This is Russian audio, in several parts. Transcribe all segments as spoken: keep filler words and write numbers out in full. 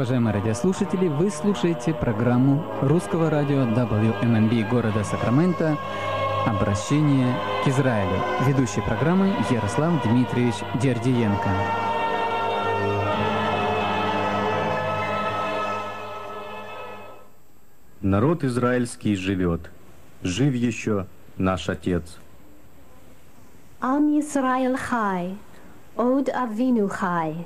Уважаемые радиослушатели, вы слушаете программу русского радио дабл ю эм эн би города Сакраменто «Обращение к Израилю». Ведущий программы Ярослав Дмитриевич Дердиенко. Народ израильский живет, жив еще наш Отец. Ам Йисраэл хай, Од Авину хай.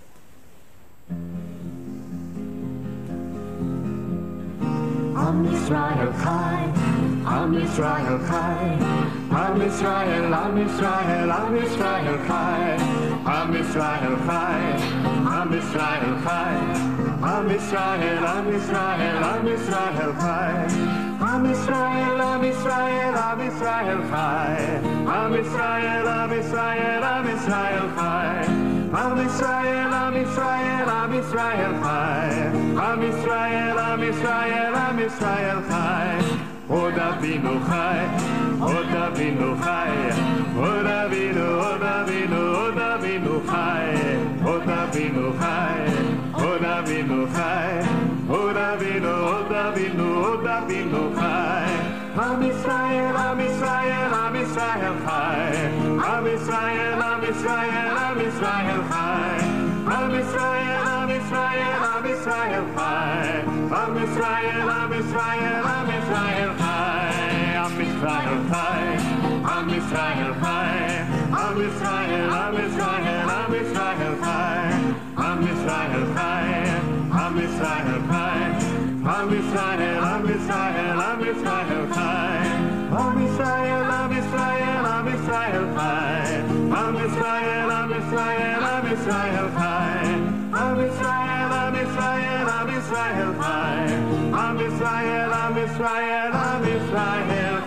Am Yisrael Chai, Am Yisrael Chai, Am Yisrael, Am Yisrael, Am Yisrael Chai, Am Yisrael Chai, Am Yisrael Chai, Am Yisrael, Am Yisrael, Am Yisrael Chai, Am Yisrael, Am Yisrael, Am Yisrael Chai, Am Yisrael, Am Yisrael, Am Yisrael Chai, Am Yisrael, Am Yisrael, Am Yisrael Chai, Am Yisrael, Am Yisrael, Am Yisrael Chai, Od Avinu Chai, Od Avinu Chai, Od Avinu, Od Avinu, Od Avinu Chai, Od Avinu Chai, Od Avinu Chai, Od Avinu, Od Avinu, Od Avinu Chai, Am Yisrael, Am Yisrael, Am Yisrael Chai, Am Yisrael, Am Yisrael, Am Yisrael Chai, Am Yisrael, Am Yisrael, Am Yisrael Chai, Am Yisrael, Am Yisrael, Am Yisrael Chai, Am Yisrael Chai, Am Yisrael Chai, Am Yisrael, Am Yisrael, Am Yisrael Chai, Am Yisrael Chai, Am Yisrael Chai, Am Yisrael, Am Yisrael, Am Yisrael Chai, Am Yisrael, Am Yisrael, Am Yisrael Chai, Am Yisrael, Am Yisrael, Am Yisrael Chai, Am Yisrael, Am Yisrael, Am Yisrael Chai, Am Yisrael, Am Yisrael, Am Yisrael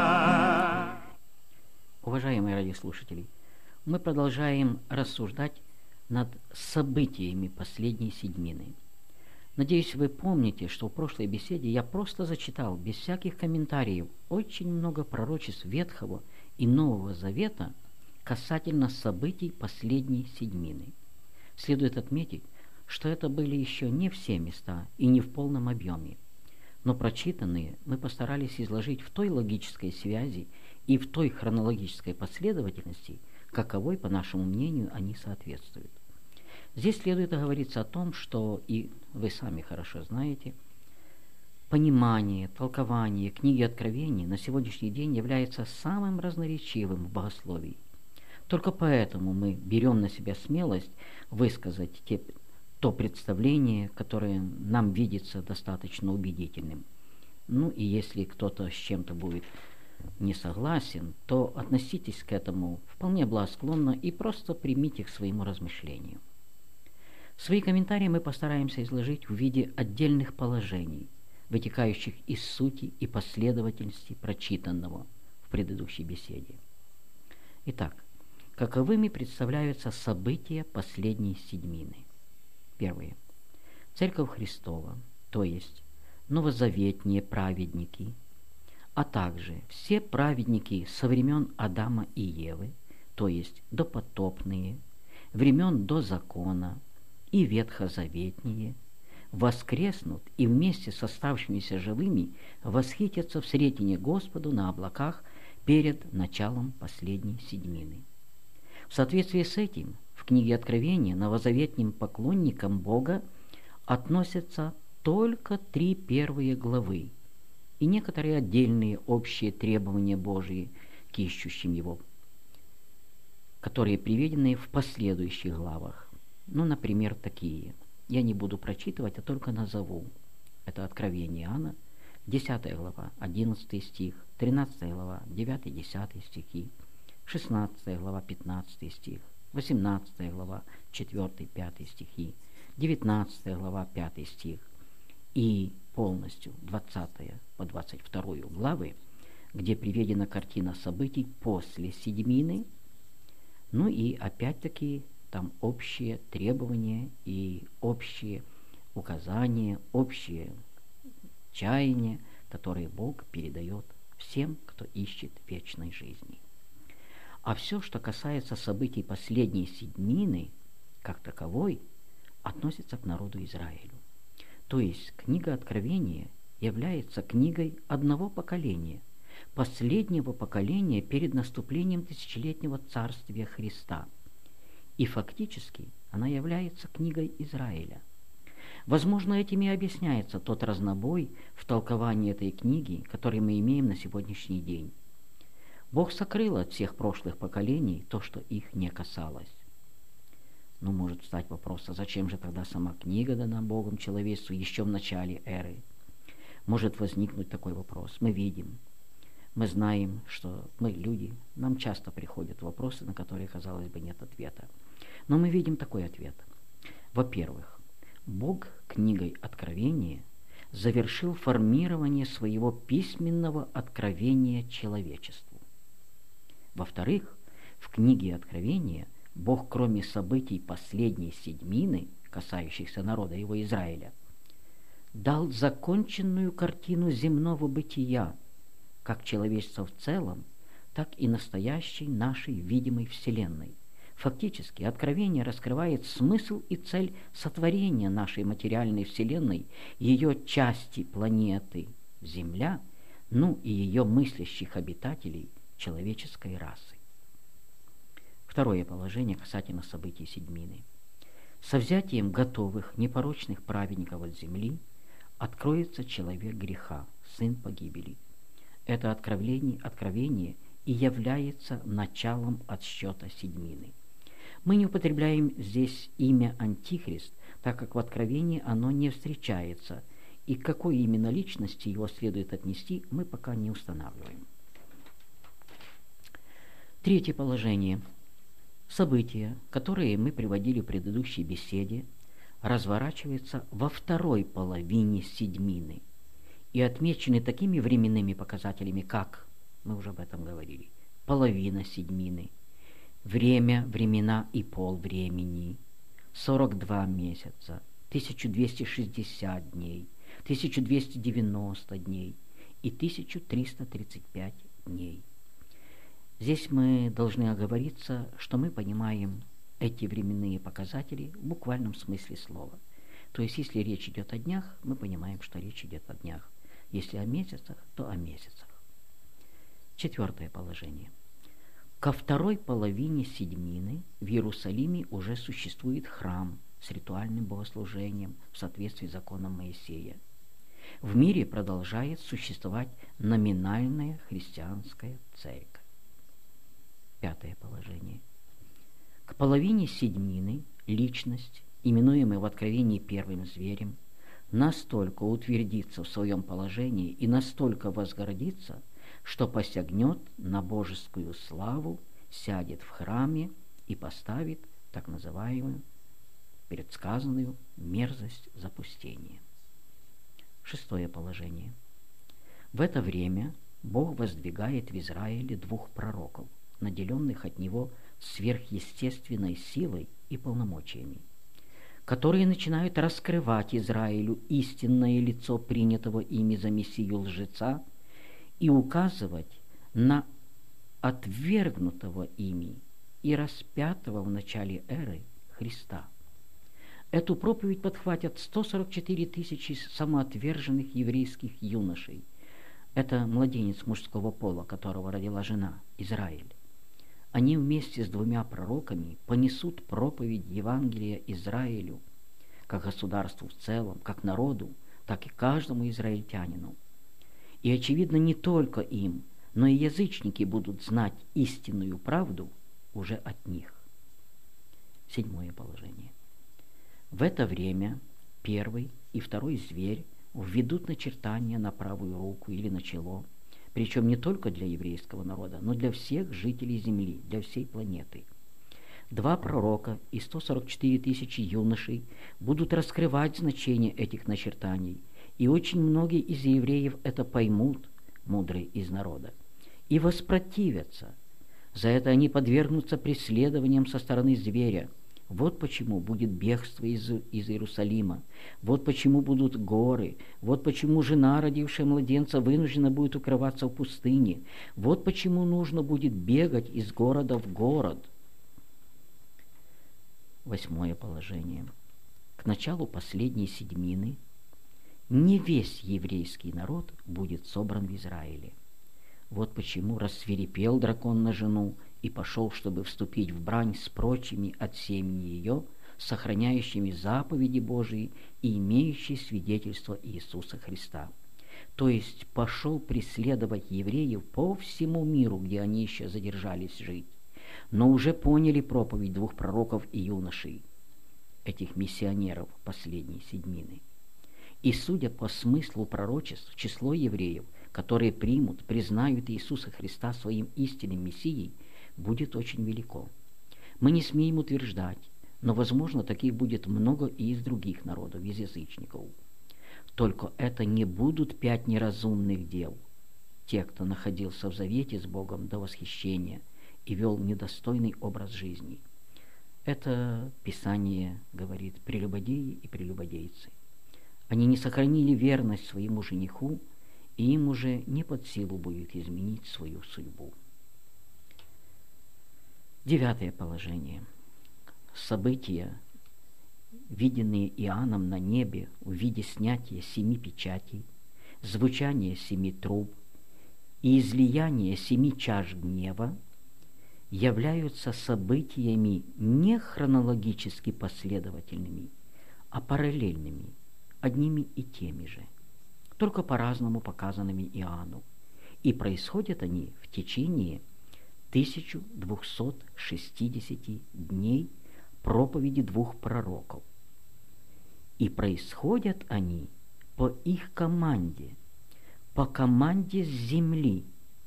Chai. Уважаемые радиослушатели, мы продолжаем рассуждать над событиями последней седьмины. Надеюсь, вы помните, что в прошлой беседе я просто зачитал, без всяких комментариев, очень много пророчеств Ветхого и Нового Завета касательно событий последней седьмины. Следует отметить, что это были еще не все места и не в полном объеме, но прочитанные мы постарались изложить в той логической связи и в той хронологической последовательности, каковой, по нашему мнению, они соответствуют. Здесь следует оговориться о том, что, и вы сами хорошо знаете, понимание, толкование книги Откровений на сегодняшний день является самым разноречивым в богословии. Только поэтому мы берем на себя смелость высказать те, то представление, которое нам видится достаточно убедительным. Ну и если кто-то с чем-то будет не согласен, то относитесь к этому вполне благосклонно и просто примите к своему размышлению. Свои комментарии мы постараемся изложить в виде отдельных положений, вытекающих из сути и последовательности прочитанного в предыдущей беседе. Итак, каковыми представляются события последней седьмины? Первое. Церковь Христова, то есть новозаветные праведники, а также все праведники со времен Адама и Евы, то есть допотопные, времен до закона и ветхозаветные, воскреснут и вместе с оставшимися живыми восхитятся в сретении Господу на облаках перед началом последней седьмины. В соответствии с этим в книге Откровения новозаветным поклонникам Бога относятся только три первые главы и некоторые отдельные общие требования Божьи к ищущим Его, которые приведены в последующих главах. Ну, например, такие. Я не буду прочитывать, а только назову. Это Откровение Иоанна, десятая глава, одиннадцатый стих, тринадцатая глава, девятый-десятый стихи, шестнадцатая глава, пятнадцатый стих, восемнадцатая глава, четвёртый-пятый стихи, девятнадцатая глава, пятый стих и полностью двадцатая по двадцать вторую главы, где приведена картина событий после седьмины, ну и опять-таки там общие требования и общие указания, общие чаяния, которые Бог передает всем, кто ищет вечной жизни. А все, что касается событий последней седьмины, как таковой, относится к народу Израилю. То есть книга Откровения является книгой одного поколения, последнего поколения перед наступлением тысячелетнего царствия Христа. И фактически она является книгой Израиля. Возможно, этим и объясняется тот разнобой в толковании этой книги, который мы имеем на сегодняшний день. Бог сокрыл от всех прошлых поколений то, что их не касалось. Но может встать вопрос, а зачем же тогда сама книга дана Богом человечеству еще в начале эры? Может возникнуть такой вопрос. Мы видим, мы знаем, что мы люди, нам часто приходят вопросы, на которые, казалось бы, нет ответа. Но мы видим такой ответ. Во-первых, Бог книгой Откровения завершил формирование своего письменного откровения человечеству. Во-вторых, в книге Откровения Бог, кроме событий последней седьмины, касающихся народа его Израиля, дал законченную картину земного бытия, как человечества в целом, так и настоящей нашей видимой Вселенной. Фактически, Откровение раскрывает смысл и цель сотворения нашей материальной Вселенной, ее части планеты Земля, ну и ее мыслящих обитателей человеческой расы. Второе положение касательно событий седьмины. Со взятием готовых, непорочных праведников от земли откроется человек греха, сын погибели. Это откровение, откровение и является началом отсчета седьмины. Мы не употребляем здесь имя Антихрист, так как в Откровении оно не встречается, и к какой именно личности его следует отнести, мы пока не устанавливаем. Третье положение. События, которые мы приводили в предыдущей беседе, разворачиваются во второй половине седьмины и отмечены такими временными показателями, как, мы уже об этом говорили, половина седьмины, время, времена и пол времени, сорок два месяца, тысяча двести шестьдесят дней, тысяча двести девяносто дней и тысяча триста тридцать пять дней. Здесь мы должны оговориться, что мы понимаем эти временные показатели в буквальном смысле слова. То есть, если речь идет о днях, мы понимаем, что речь идет о днях. Если о месяцах, то о месяцах. Четвертое положение. Ко второй половине седьмины в Иерусалиме уже существует храм с ритуальным богослужением в соответствии с законом Моисея. В мире продолжает существовать номинальная христианская церковь. Пятое положение. К половине седьмины личность, именуемая в Откровении первым зверем, настолько утвердится в своем положении и настолько возгордится, что посягнет на божескую славу, сядет в храме и поставит так называемую, предсказанную мерзость запустения. Шестое положение. В это время Бог воздвигает в Израиле двух пророков, наделенных от него сверхъестественной силой и полномочиями, которые начинают раскрывать Израилю истинное лицо принятого ими за Мессию лжеца и указывать на отвергнутого ими и распятого в начале эры Христа. Эту проповедь подхватят сто сорок четыре тысячи самоотверженных еврейских юношей. Это младенец мужского пола, которого родила жена, Израиль. Они вместе с двумя пророками понесут проповедь Евангелия Израилю, как государству в целом, как народу, так и каждому израильтянину. И, очевидно, не только им, но и язычники будут знать истинную правду уже от них. Седьмое положение. В это время первый и второй зверь введут начертания на правую руку или на чело, причем не только для еврейского народа, но для всех жителей земли, для всей планеты. Два пророка и сто сорок четыре тысячи юношей будут раскрывать значение этих начертаний, и очень многие из евреев это поймут, мудрые из народа, и воспротивятся. За это они подвергнутся преследованиям со стороны зверя. Вот почему будет бегство из, из Иерусалима, вот почему будут горы, вот почему жена, родившая младенца, вынуждена будет укрываться в пустыне, вот почему нужно будет бегать из города в город. Восьмое положение. К началу последней седьмины не весь еврейский народ будет собран в Израиле. Вот почему рассвирепел дракон на жену и пошел, чтобы вступить в брань с прочими от семени ее, сохраняющими заповеди Божии и имеющие свидетельство Иисуса Христа. То есть пошел преследовать евреев по всему миру, где они еще задержались жить, но уже поняли проповедь двух пророков и юношей, этих миссионеров последней седьмины. И судя по смыслу пророчеств, число евреев, которые примут, признают Иисуса Христа своим истинным Мессией, будет очень велико. Мы не смеем утверждать, но, возможно, таких будет много и из других народов, из язычников. Только это не будут пять неразумных дев, те, кто находился в завете с Богом до восхищения и вел недостойный образ жизни. Это Писание говорит прелюбодеи и прелюбодейцы. Они не сохранили верность своему жениху, и им уже не под силу будет изменить свою судьбу. Девятое положение. События, виденные Иоанном на небе в виде снятия семи печатей, звучания семи труб и излияния семи чаш гнева, являются событиями не хронологически последовательными, а параллельными, одними и теми же, только по-разному показанными Иоанну, и происходят они в течение тысяча двести шестьдесят дней проповеди двух пророков. И происходят они по их команде, по команде с земли.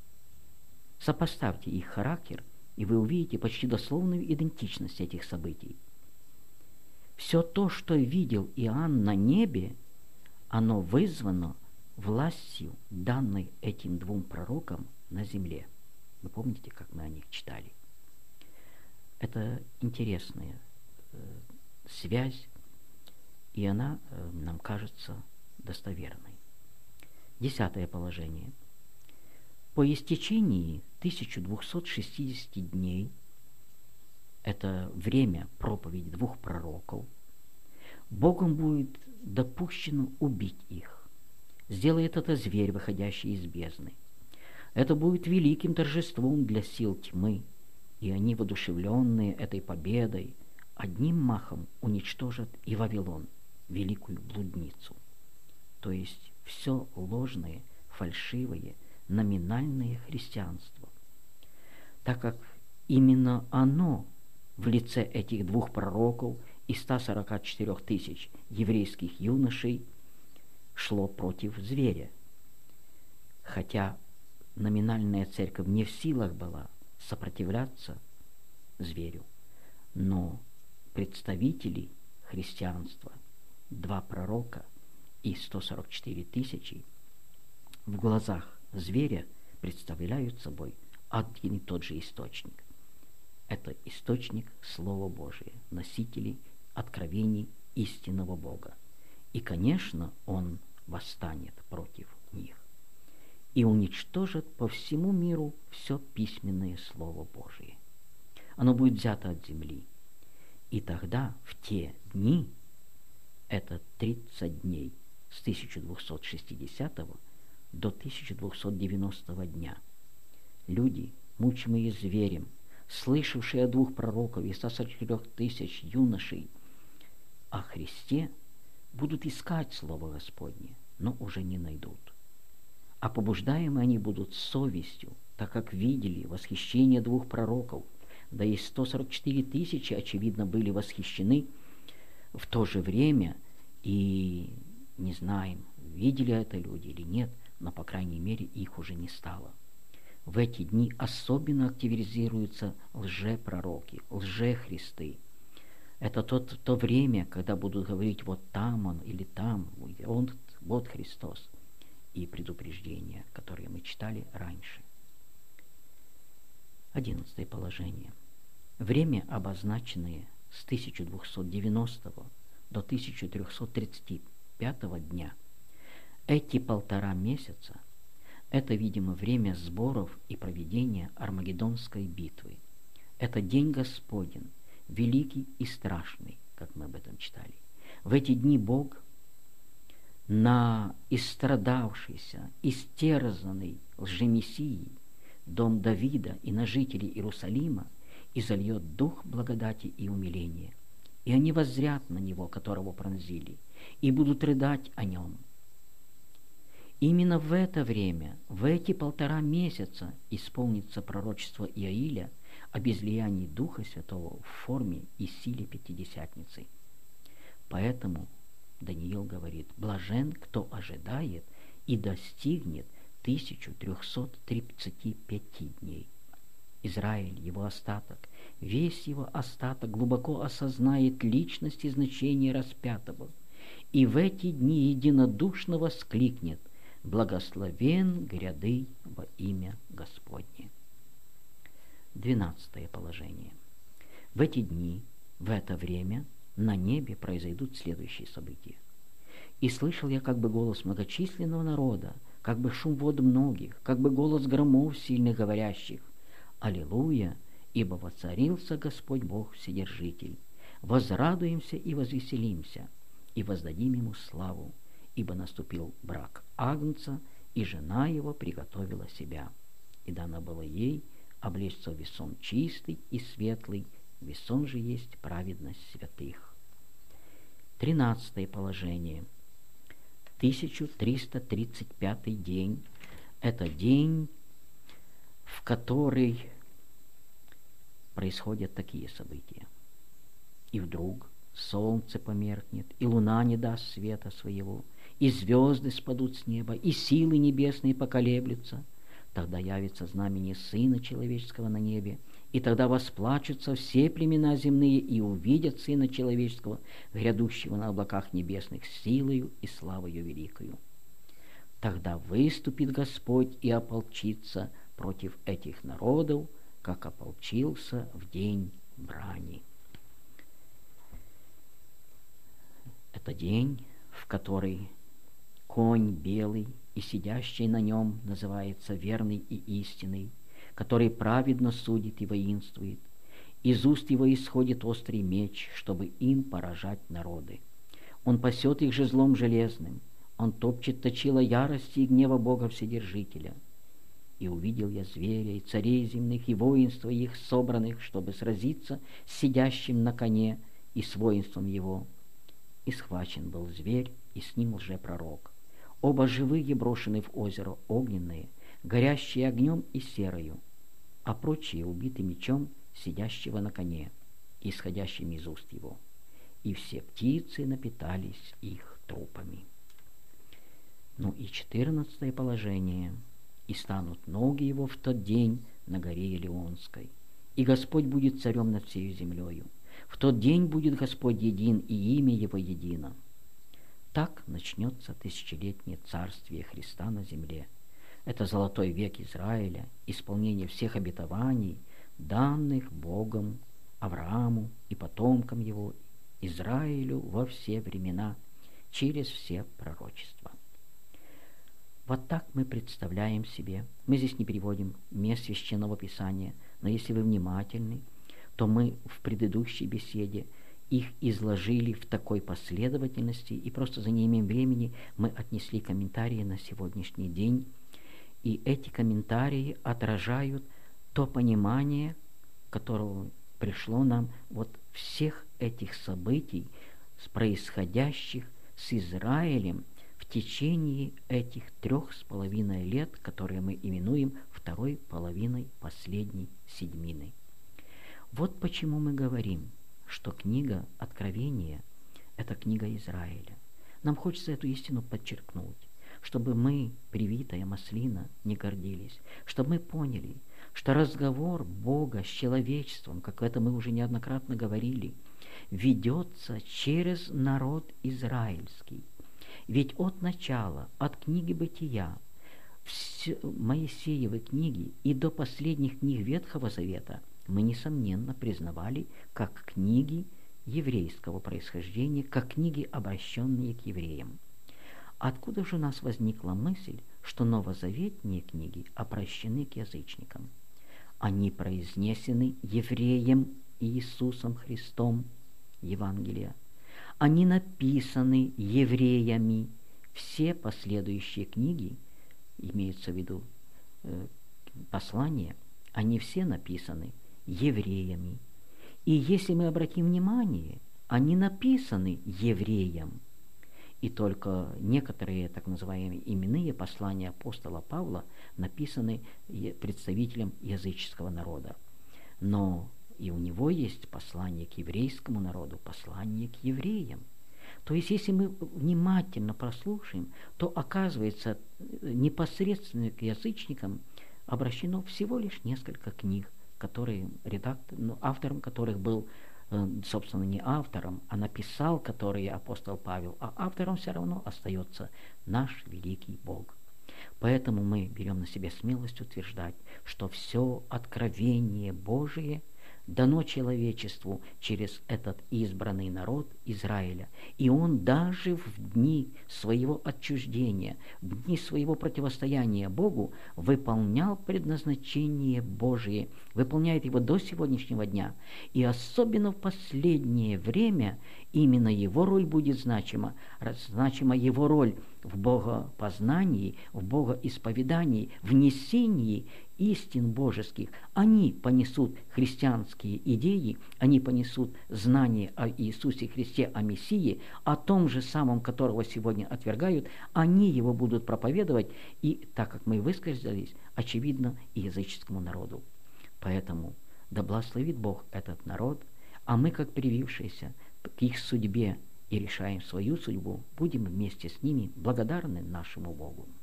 Сопоставьте их характер, и вы увидите почти дословную идентичность этих событий. Все то, что видел Иоанн на небе, оно вызвано властью, данной этим двум пророкам на земле. Вы помните, как мы о них читали? Это интересная э, связь, и она э, нам кажется достоверной. Десятое положение. По истечении тысяча двести шестьдесят дней, это время проповеди двух пророков, Богом будет допущено убить их. Сделает это зверь, выходящий из бездны. Это будет великим торжеством для сил тьмы, и они, воодушевленные этой победой, одним махом уничтожат и Вавилон, великую блудницу. То есть все ложное, фальшивое, номинальное христианство. Так как именно оно в лице этих двух пророков и ста сорока четырёх тысяч еврейских юношей шло против зверя. Хотя номинальная церковь не в силах была сопротивляться зверю, но представители христианства, два пророка и сто сорок четыре тысячи, в глазах зверя представляют собой один и тот же источник. Это источник Слова Божия, носители откровений истинного Бога. И, конечно, он восстанет против них и уничтожит по всему миру все письменное Слово Божие. Оно будет взято от земли. И тогда, в те дни, это тридцать дней с тысяча двести шестидесятого до тысяча двести девяностого дня, люди, мучимые зверем, слышавшие о двух пророков и ста сорока четырёх тысяч юношей о Христе, будут искать Слово Господне, но уже не найдут. А побуждаемы они будут совестью, так как видели восхищение двух пророков, да и сто сорок четыре тысячи, очевидно, были восхищены в то же время, и не знаем, видели это люди или нет, но, по крайней мере, их уже не стало. В эти дни особенно активизируются лжепророки, лжехристы. Это тот, то время, когда будут говорить, вот там он или там, он, вот Христос. И предупреждения, которые мы читали раньше. Одиннадцатое положение. Время, обозначенное с тысяча двести девяностого до тысяча триста тридцать пятого дня, эти полтора месяца, это, видимо, время сборов и проведения Армагеддонской битвы. Это день Господень, великий и страшный, как мы об этом читали. В эти дни Бог на истрадавшийся, истерзанный лжемессией дом Давида и на жителей Иерусалима и зальет дух благодати и умиления. И они воззрят на него, которого пронзили, и будут рыдать о нем. Именно в это время, в эти полтора месяца исполнится пророчество Иоиля об излиянии Духа Святого в форме и силе Пятидесятницы. Поэтому Даниил говорит: блажен, кто ожидает и достигнет тысячу трехсот тридцати пяти дней. Израиль, его остаток, весь его остаток глубоко осознает личность и значение распятого, и в эти дни единодушно воскликнет: благословен гряды во имя Господне. Двенадцатое положение. В эти дни, в это время на небе произойдут следующие события. «И слышал я как бы голос многочисленного народа, как бы шум вод многих, как бы голос громов сильных говорящих: Аллилуйя, ибо воцарился Господь Бог Вседержитель. Возрадуемся и возвеселимся, и воздадим Ему славу, ибо наступил брак Агнца, и жена его приготовила себя. И дано было ей облечься в весон чистый и светлый, весон же есть праведность святых». Тринадцатое положение. тысяча триста тридцать пятый день. Это день, в который происходят такие события. И вдруг солнце померкнет, и луна не даст света своего, и звезды спадут с неба, и силы небесные поколеблются. Тогда явится знамение Сына Человеческого на небе, и тогда восплачутся все племена земные и увидят Сына Человеческого, грядущего на облаках небесных силою и славою великою. Тогда выступит Господь и ополчится против этих народов, как ополчился в день брани. Это день, в который конь белый и сидящий на нем называется верный и истинный, который праведно судит и воинствует. Из уст его исходит острый меч, чтобы им поражать народы. Он пасет их жезлом железным, он топчет точила ярости и гнева Бога Вседержителя. И увидел я зверя, и царей земных, и воинства их собранных, чтобы сразиться с сидящим на коне и с воинством его. И схвачен был зверь, и с ним лжепророк. Оба живые брошены в озеро огненное, горящие огнем и серою, а прочие убиты мечом сидящего на коне, исходящим из уст его. И все птицы напитались их трупами. Ну и четырнадцатое положение. И станут ноги его в тот день на горе Елеонской, и Господь будет царем над всею землею. В тот день будет Господь един, и имя его едино. Так начнется тысячелетнее царствие Христа на земле. Это золотой век Израиля, исполнение всех обетований, данных Богом Аврааму и потомкам его, Израилю во все времена, через все пророчества. Вот так мы представляем себе, мы здесь не переводим мест Священного Писания, но если вы внимательны, то мы в предыдущей беседе их изложили в такой последовательности, и просто за неимением времени мы отнесли комментарии на сегодняшний день, и эти комментарии отражают то понимание, которого пришло нам вот всех этих событий, происходящих с Израилем в течение этих трех с половиной лет, которые мы именуем второй половиной последней седьмины. Вот почему мы говорим, что книга Откровения – это книга Израиля. Нам хочется эту истину подчеркнуть, чтобы мы, привитая маслина, не гордились, чтобы мы поняли, что разговор Бога с человечеством, как это мы уже неоднократно говорили, ведется через народ израильский. Ведь от начала, от книги Бытия, Моисеевой книги и до последних книг Ветхого Завета мы, несомненно, признавали как книги еврейского происхождения, как книги, обращенные к евреям. Откуда же у нас возникла мысль, что новозаветные книги обращены к язычникам? Они произнесены евреем Иисусом Христом, Евангелия. Они написаны евреями, все последующие книги, имеются в виду э, послания, они все написаны евреями. И если мы обратим внимание, они написаны евреям. И только некоторые так называемые именные послания апостола Павла написаны представителям языческого народа. Но и у него есть послание к еврейскому народу, послание к евреям. То есть, если мы внимательно прослушаем, то оказывается, непосредственно к язычникам обращено всего лишь несколько книг, которые редактор, ну, автором которых был, собственно, не автором, а написал, которые апостол Павел, а автором все равно остается наш великий Бог. Поэтому мы берем на себя смелость утверждать, что все откровение Божие дано человечеству через этот избранный народ Израиля. И он даже в дни своего отчуждения, в дни своего противостояния Богу выполнял предназначение Божие, выполняет его до сегодняшнего дня. И особенно в последнее время именно его роль будет значима, значима его роль в богопознании, в богоисповедании, в несении истин божеских. Они понесут христианские идеи, они понесут знание о Иисусе Христе, о Мессии, о том же самом, которого сегодня отвергают, они его будут проповедовать, и, так как мы высказались, очевидно, и языческому народу. Поэтому да благословит Бог этот народ, а мы, как привившиеся к их судьбе и решаем свою судьбу, будем вместе с ними благодарны нашему Богу.